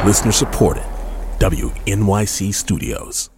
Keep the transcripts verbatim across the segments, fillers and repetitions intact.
Listener supported. W N Y C Studios.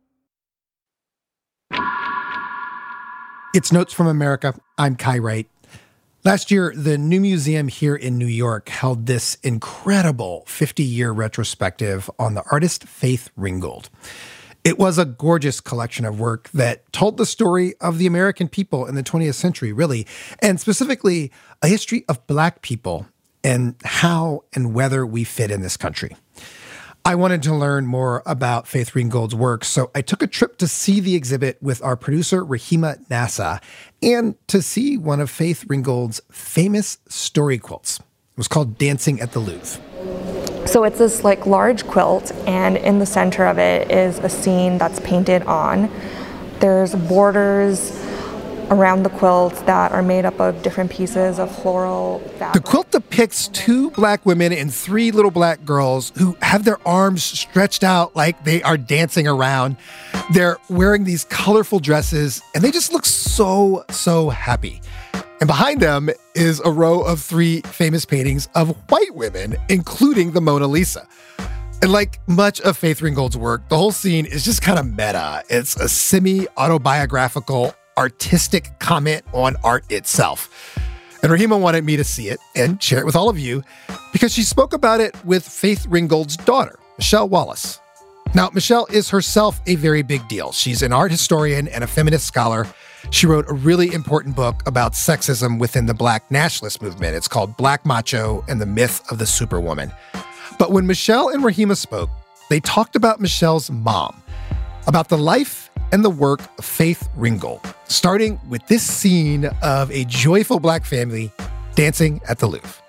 It's Notes from America. I'm Kai Wright. Last year, the New Museum here in New York held this incredible fifty-year retrospective on the artist Faith Ringgold. It was a gorgeous collection of work that told the story of the American people in the twentieth century, really, and specifically a history of Black people and how and whether we fit in this country. I wanted to learn more about Faith Ringgold's work, so I took a trip to see the exhibit with our producer, Rahima Nassa, and to see one of Faith Ringgold's famous story quilts. It was called Dancing at the Louvre. So it's this like large quilt, and in the center of it is a scene that's painted on. There's borders around the quilt that are made up of different pieces of floral fabric. The quilt depicts two Black women and three little Black girls who have their arms stretched out like they are dancing around. They're wearing these colorful dresses, and they just look so, so happy. And behind them is a row of three famous paintings of white women, including the Mona Lisa. And like much of Faith Ringgold's work, the whole scene is just kind of meta. It's a semi-autobiographical, artistic comment on art itself. And Rahima wanted me to see it and share it with all of you because she spoke about it with Faith Ringgold's daughter, Michelle Wallace. Now, Michelle is herself a very big deal. She's an art historian and a feminist scholar. She wrote a really important book about sexism within the Black nationalist movement. It's called Black Macho and the Myth of the Superwoman. But when Michelle and Rahima spoke, they talked about Michelle's mom, about the life and the work of Faith Ringgold, starting with this scene of a joyful Black family dancing at the Louvre.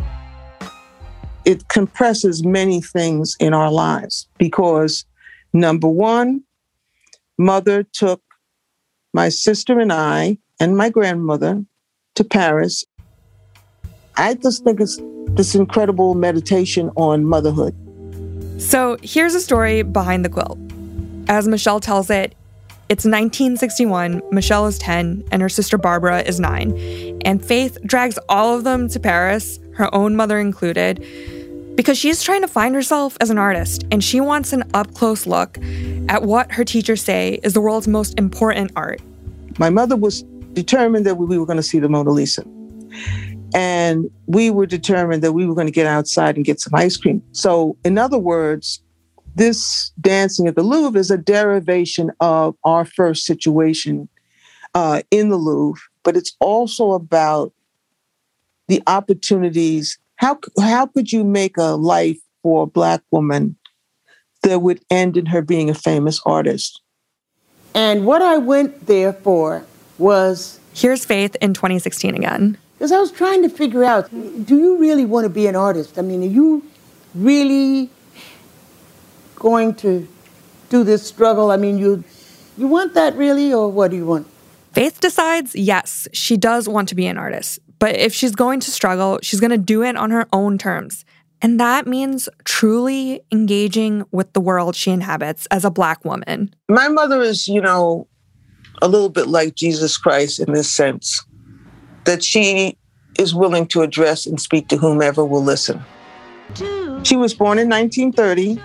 It compresses many things in our lives because, number one, mother took my sister and I and my grandmother to Paris. I just think it's this incredible meditation on motherhood. So here's a story behind the quilt. As Michelle tells it, it's nineteen sixty-one, Michelle is ten, and her sister Barbara is nine. And Faith drags all of them to Paris, her own mother included, because she's trying to find herself as an artist, and she wants an up-close look at what her teachers say is the world's most important art. My mother was determined that we were going to see the Mona Lisa. And we were determined that we were going to get outside and get some ice cream. So, in other words, this dancing at the Louvre is a derivation of our first situation uh, in the Louvre, but it's also about the opportunities. How, how could you make a life for a Black woman that would end in her being a famous artist? And what I went there for was... Here's Faith in twenty sixteen again. Because I was trying to figure out, do you really want to be an artist? I mean, are you really going to do this struggle? I mean, you you want that really, or what do you want? Faith decides, yes, she does want to be an artist. But if she's going to struggle, she's going to do it on her own terms. And that means truly engaging with the world she inhabits as a Black woman. My mother is, you know, a little bit like Jesus Christ in this sense, that she is willing to address and speak to whomever will listen. She was born in nineteen thirty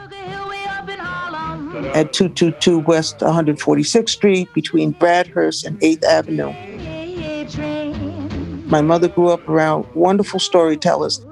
at two two two West one hundred forty-sixth Street between Bradhurst and eighth Avenue. My mother grew up around wonderful storytellers.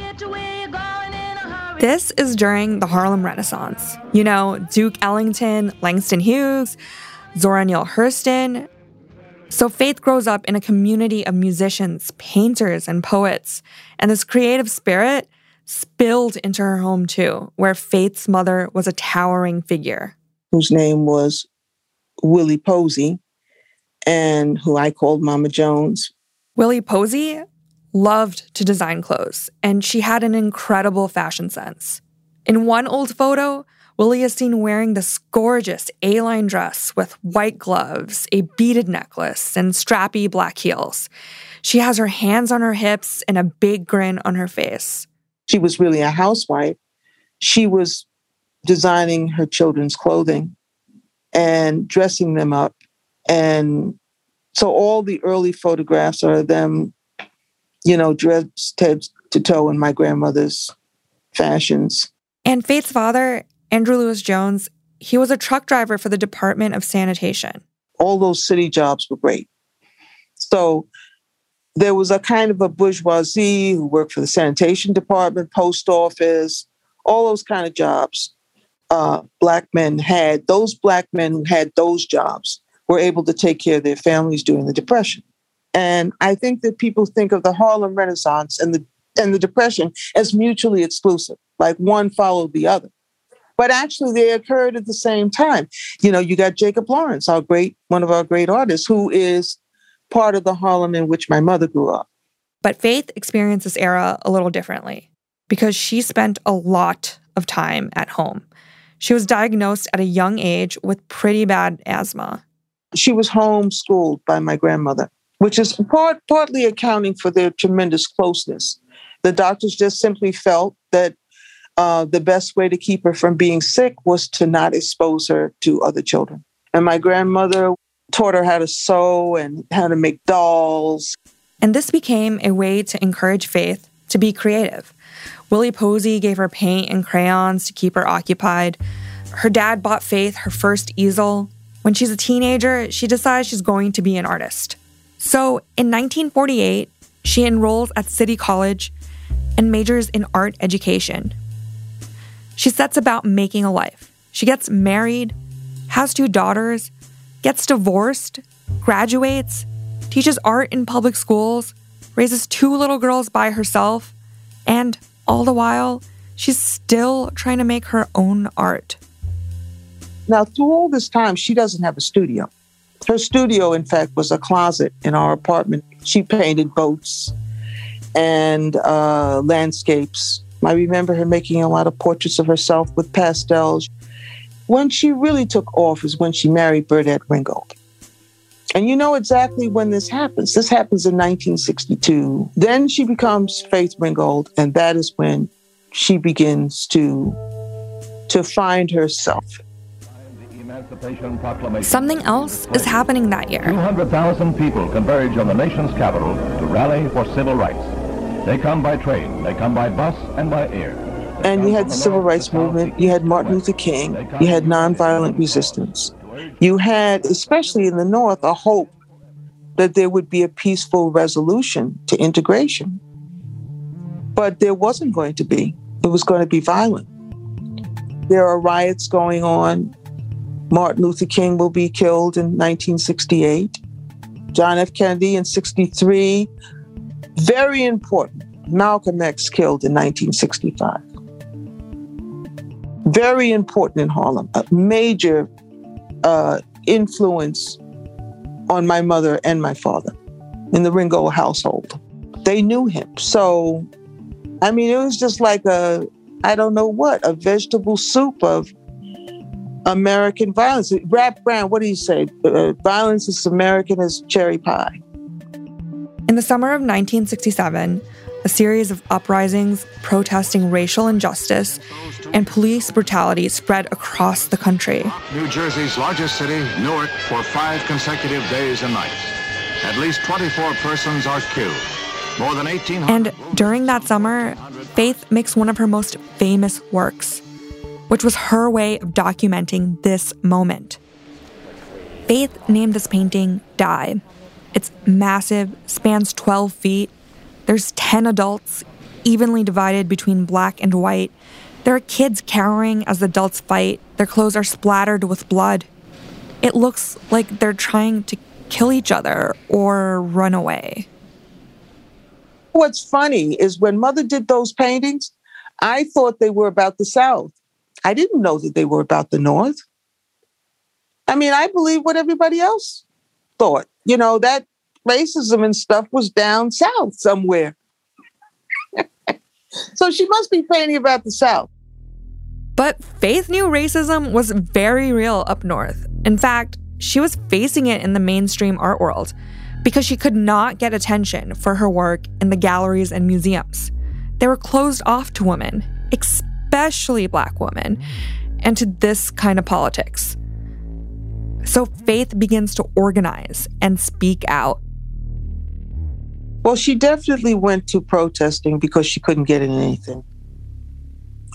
This is during the Harlem Renaissance. You know, Duke Ellington, Langston Hughes, Zora Neale Hurston. So Faith grows up in a community of musicians, painters, and poets. And this creative spirit spilled into her home too, where Faith's mother was a towering figure. Whose name was Willie Posey, and who I called Mama Jones. Willie Posey loved to design clothes, and she had an incredible fashion sense. In one old photo, Willie is seen wearing this gorgeous A-line dress with white gloves, a beaded necklace, and strappy black heels. She has her hands on her hips and a big grin on her face. She was really a housewife. She was designing her children's clothing and dressing them up. And so all the early photographs are them, you know, dressed head to toe in my grandmother's fashions. And Faith's father, Andrew Lewis Jones, he was a truck driver for the Department of Sanitation. All those city jobs were great. So there was a kind of a bourgeoisie who worked for the sanitation department, post office, all those kind of jobs. Uh, black men had, those black men who had those jobs were able to take care of their families during the Depression. And I think that people think of the Harlem Renaissance and the and the Depression as mutually exclusive, like one followed the other. But actually they occurred at the same time. You know, you got Jacob Lawrence, our great, one of our great artists, who is part of the Harlem in which my mother grew up. But Faith experienced this era a little differently because she spent a lot of time at home. She was diagnosed at a young age with pretty bad asthma. She was homeschooled by my grandmother, which is part, partly accounting for their tremendous closeness. The doctors just simply felt that uh, the best way to keep her from being sick was to not expose her to other children. And my grandmother taught her how to sew and how to make dolls. And this became a way to encourage Faith to be creative. Willie Posey gave her paint and crayons to keep her occupied. Her dad bought Faith her first easel. When she's a teenager, she decides she's going to be an artist. So in nineteen forty-eight, she enrolls at City College and majors in art education. She sets about making a life. She gets married, has two daughters, gets divorced, graduates, teaches art in public schools, raises two little girls by herself, and all the while, she's still trying to make her own art. Now, through all this time, she doesn't have a studio. Her studio, in fact, was a closet in our apartment. She painted boats and uh, landscapes. I remember her making a lot of portraits of herself with pastels. When she really took off is when she married Burdette Ringgold. And you know exactly when this happens. This happens in nineteen sixty-two. Then she becomes Faith Ringgold, and that is when she begins to, to find herself. Something else is happening that year. two hundred thousand people converge on the nation's capital to rally for civil rights. They come by train, they come by bus, and by air. And you had the civil rights movement, you had Martin Luther King, you had nonviolent resistance. You had, especially in the North, a hope that there would be a peaceful resolution to integration. But there wasn't going to be. It was going to be violent. There are riots going on. Martin Luther King will be killed in nineteen sixty-eight. John F. Kennedy in sixty-three. Very important. Malcolm X killed in nineteen sixty-five. Very important in Harlem. A major uh, influence on my mother and my father in the Ringgold household. They knew him. So, I mean, it was just like a, I don't know what, a vegetable soup of American violence. Rap Brown, what do you say? Uh, violence is American as cherry pie. In the summer of nineteen sixty-seven, a series of uprisings protesting racial injustice and police brutality spread across the country. New Jersey's largest city, Newark, for five consecutive days and nights. At least twenty-four persons are killed. More than eighteen hundred... And during that summer, Faith makes one of her most famous works, which was her way of documenting this moment. Faith named this painting Die. It's massive, spans twelve feet. There's ten adults, evenly divided between black and white. There are kids cowering as the adults fight. Their clothes are splattered with blood. It looks like they're trying to kill each other or run away. What's funny is when Mother did those paintings, I thought they were about the South. I didn't know that they were about the North. I mean, I believe what everybody else thought. You know, that racism and stuff was down South somewhere. So she must be painting about the South. But Faith knew racism was very real up north. In fact, she was facing it in the mainstream art world because she could not get attention for her work in the galleries and museums. They were closed off to women, especially Black women, and to this kind of politics. So Faith begins to organize and speak out. Well, she definitely went to protesting because she couldn't get in anything. And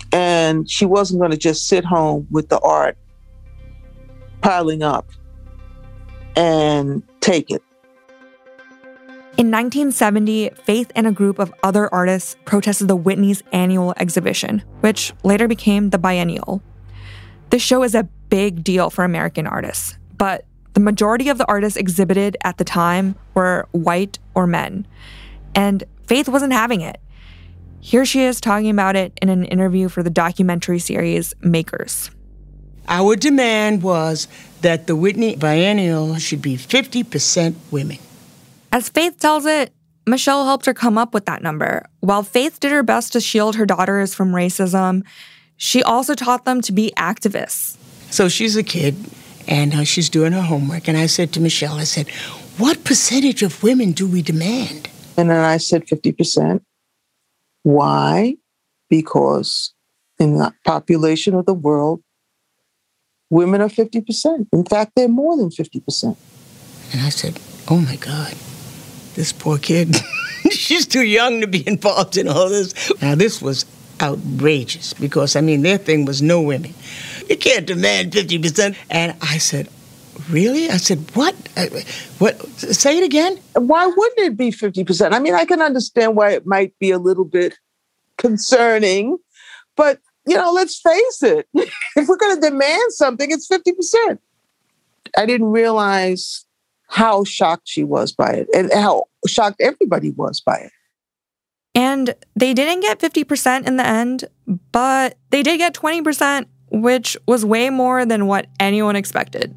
And she wasn't going to just sit home with the art piling up and take it. In nineteen seventy, Faith and a group of other artists protested the Whitney's annual exhibition, which later became the Biennial. This show is a big deal for American artists, but the majority of the artists exhibited at the time were white or men, and Faith wasn't having it. Here she is talking about it in an interview for the documentary series Makers. Our demand was that the Whitney Biennial should be fifty percent women. As Faith tells it, Michelle helped her come up with that number. While Faith did her best to shield her daughters from racism, she also taught them to be activists. So she's a kid, and uh, she's doing her homework. And I said to Michelle, I said, what percentage of women do we demand? And then I said fifty percent. Why? Because in the population of the world, women are fifty percent. In fact, they're more than fifty percent. And I said, oh my God, this poor kid, she's too young to be involved in all this. Now, this was outrageous because, I mean, their thing was no women. You can't demand fifty percent. And I said, really? I said, what? What? Say it again? Why wouldn't it be fifty percent? I mean, I can understand why it might be a little bit concerning, but, you know, let's face it. If we're going to demand something, it's fifty percent. I didn't realize how shocked she was by it and how shocked everybody was by it. And they didn't get fifty percent in the end, but they did get twenty percent, which was way more than what anyone expected.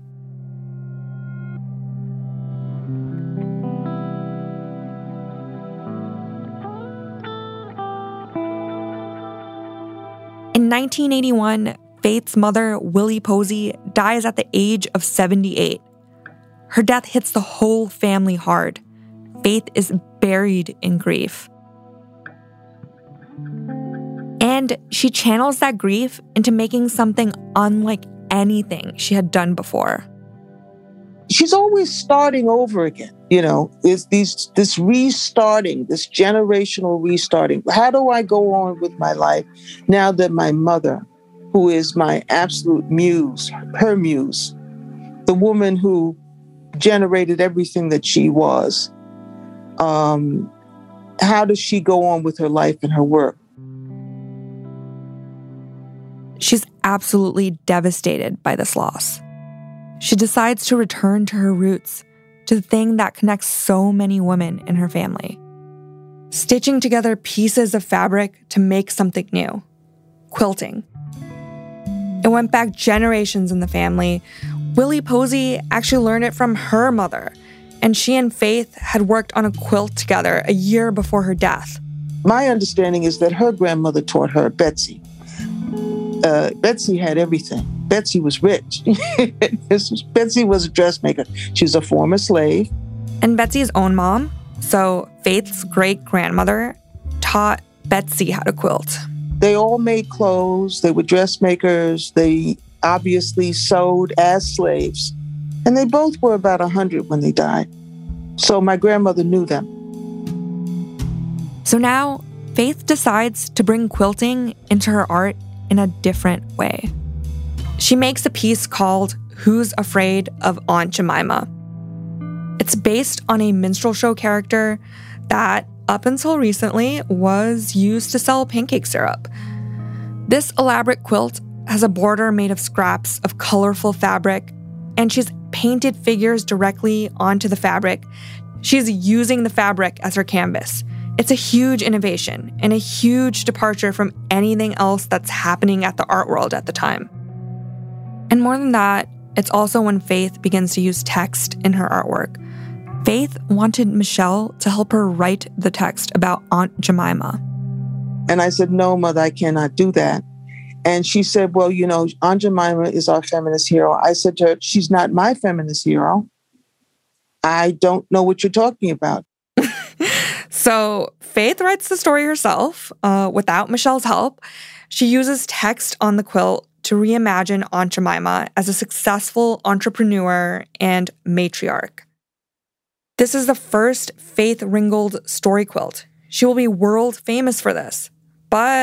In nineteen eighty-one, Faith's mother, Willie Posey, dies at the age of seventy-eight. Her death hits the whole family hard. Faith is buried in grief. And she channels that grief into making something unlike anything she had done before. She's always starting over again. You know, it's these this restarting, this generational restarting. How do I go on with my life now that my mother, who is my absolute muse, her muse, the woman who generated everything that she was, um, how does she go on with her life and her work? She's absolutely devastated by this loss. She decides to return to her roots, to the thing that connects so many women in her family. Stitching together pieces of fabric to make something new. Quilting. It went back generations in the family. Willie Posey actually learned it from her mother, and she and Faith had worked on a quilt together a year before her death. My understanding is that her grandmother taught her, Betsy. Uh, Betsy had everything. Betsy was rich. Betsy was a dressmaker. She was a former slave. And Betsy's own mom, so Faith's great-grandmother, taught Betsy how to quilt. They all made clothes. They were dressmakers. They obviously sewed as slaves. And they both were about one hundred when they died. So my grandmother knew them. So now, Faith decides to bring quilting into her art in a different way. She makes a piece called Who's Afraid of Aunt Jemima? It's based on a minstrel show character that, up until recently, was used to sell pancake syrup. This elaborate quilt has a border made of scraps of colorful fabric, and she's painted figures directly onto the fabric. She's using the fabric as her canvas. It's a huge innovation and a huge departure from anything else that's happening at the art world at the time. And more than that, it's also when Faith begins to use text in her artwork. Faith wanted Michelle to help her write the text about Aunt Jemima. And I said, no, Mother, I cannot do that. And she said, well, you know, Aunt Jemima is our feminist hero. I said to her, she's not my feminist hero. I don't know what you're talking about. So Faith writes the story herself uh, without Michelle's help. She uses text on the quilt to reimagine Aunt Jemima as a successful entrepreneur and matriarch. This is the first Faith Ringgold story quilt. She will be world famous for this. But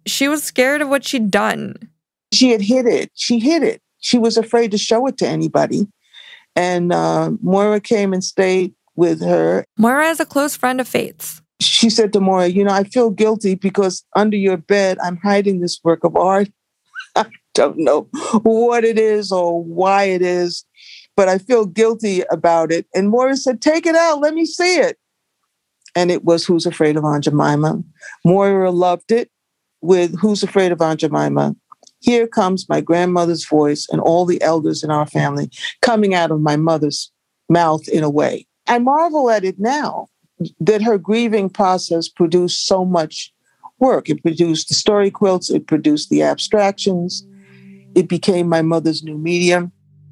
she was scared of what she'd done. She had hid it. She hid it. She was afraid to show it to anybody. And uh, Moira came and stayed with her. Moira is a close friend of Faith's. She said to Moira, you know, I feel guilty because under your bed, I'm hiding this work of art. I don't know what it is or why it is, but I feel guilty about it. And Moira said, take it out. Let me see it. And it was Who's Afraid of Aunt Jemima. Moira loved it with Who's Afraid of Aunt Jemima. Here comes my grandmother's voice and all the elders in our family coming out of my mother's mouth in a way. I marvel at it now that her grieving process produced so much work. It produced the story quilts. It produced the abstractions. It became my mother's new medium.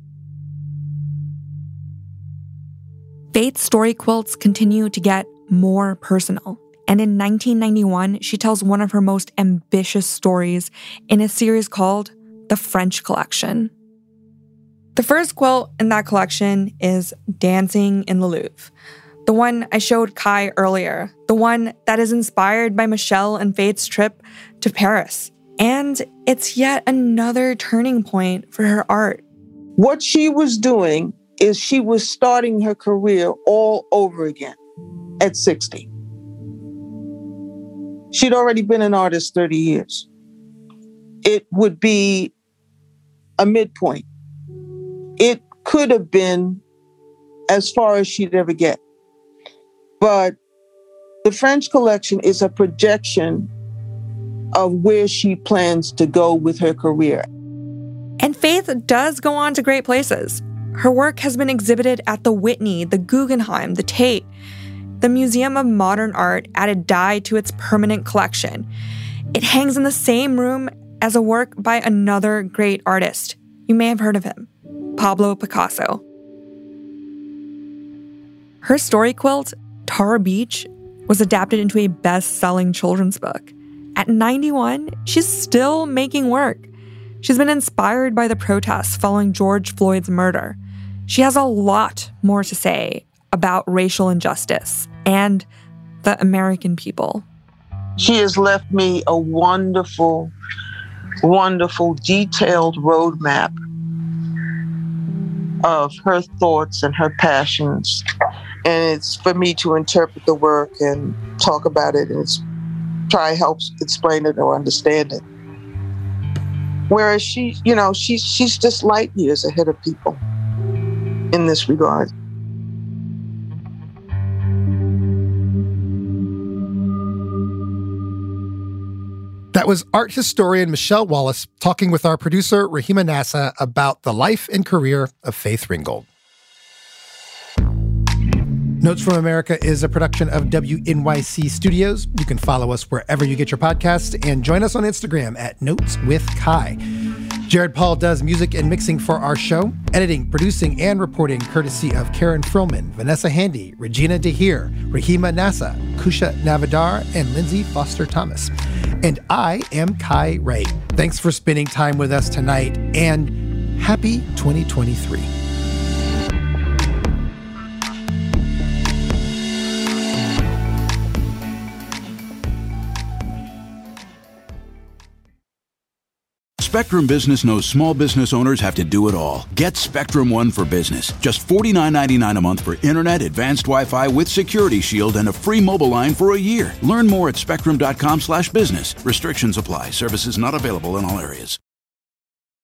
Faith's story quilts continue to get more personal. And in nineteen ninety-one, she tells one of her most ambitious stories in a series called The French Collection. The first quilt in that collection is Dancing in the Louvre, the one I showed Kai earlier, the one that is inspired by Michelle and Faith's trip to Paris. And it's yet another turning point for her art. What she was doing is she was starting her career all over again at sixty. She'd already been an artist thirty years. It would be a midpoint. It could have been as far as she'd ever get. But the French Collection is a projection of where she plans to go with her career. And Faith does go on to great places. Her work has been exhibited at the Whitney, the Guggenheim, the Tate. The Museum of Modern Art added dye to its permanent collection. It hangs in the same room as a work by another great artist. You may have heard of him, Pablo Picasso. Her story quilt, Tar Beach, was adapted into a best-selling children's book. At ninety-one, she's still making work. She's been inspired by the protests following George Floyd's murder. She has a lot more to say about racial injustice and the American people. She has left me a wonderful, wonderful, detailed roadmap of her thoughts and her passions. And it's for me to interpret the work and talk about it and it's, try help explain it or understand it. Whereas she, you know, she's she's just light years ahead of people in this regard. That was art historian Michelle Wallace talking with our producer Rahima Nassa about the life and career of Faith Ringgold. Notes from America is a production of W N Y C Studios. You can follow us wherever you get your podcasts and join us on Instagram at Notes with Kai. Jared Paul does music and mixing for our show, editing, producing, and reporting courtesy of Karen Frillman, Vanessa Handy, Regina DeHeer, Rahima Nassa, Kusha Navadar, and Lindsay Foster Thomas. And I am Kai Ray. Thanks for spending time with us tonight, and happy twenty twenty-three. Spectrum Business knows small business owners have to do it all. Get Spectrum One for Business. Just forty-nine ninety-nine a month for internet, advanced Wi-Fi with Security Shield, and a free mobile line for a year. Learn more at spectrum dot com slash business. Restrictions apply. Services not available in all areas.